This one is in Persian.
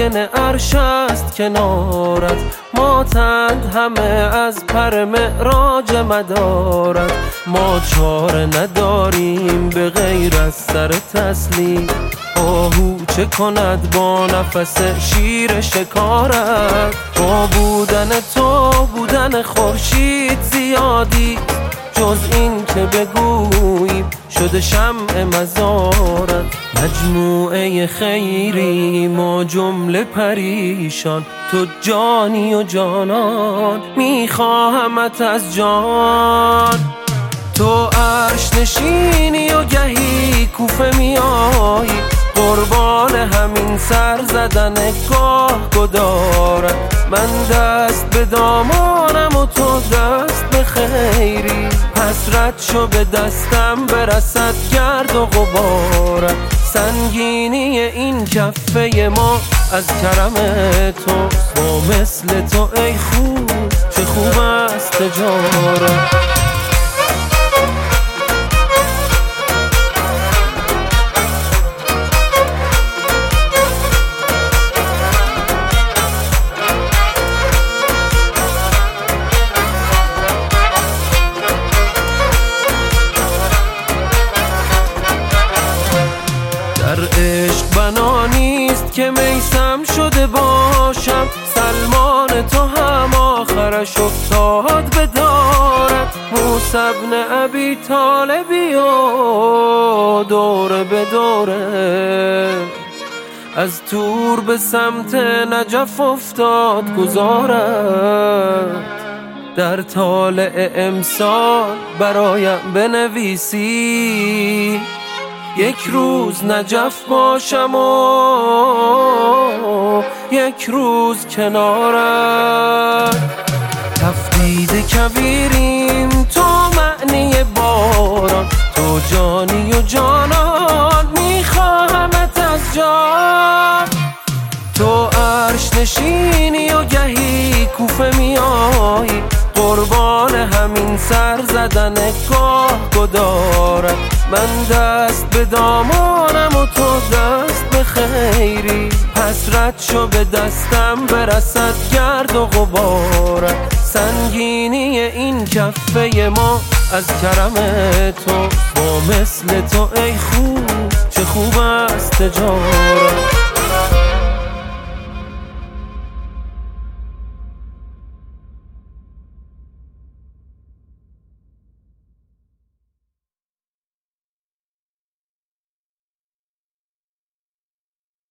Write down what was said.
قائن عرش است کنارت، ماتند همه از پر معراج مدارت. ما چاره نداریم به غیر از سر تسلیم، آهو چه کند با نفس شیر شکارت. با بودن تو بودن خورشید زیادی، جز این که بگوییم شده شمع مزارت. مجموعه خیری ما جمله پریشان، تو جانی و جانان میخواهمت از جان. تو عرش نشینی و گهی کوفه میایی، قربان همین سر زدن گاه گدارت. من دست به دامانم و تو دست به خیری، حسرت شو به دستم برسد گرد و غبارت. سنگینی این کفه ما از کرم تو، با مثل تو ای خوب چه خوب است تجارت. در عشق بنا نیست که میسم شده باشم، سلمان تو هم آخرش افتاد به دارت. موسی بن ابی طالبی و دوره به دوره، از تور به سمت نجف افتاد گذارت. در طالع امسال برایم بنویسی، یک روز نجف باشم و یک روز کنارت. تفدید کبیریم تو معنی باران، تو جانی و جانان میخواهمت از جان. تو عرش نشینی و گهی کوفه میایی، قربان همین سر زدن گاه گدارت. من دست به دامانم و تو دست به خیری، حسرت شو به دستم برسد گرد و غبارت. سنگینی این کفه ما از کرم تو، با مثل تو ای خوب چه خوب است تجارت.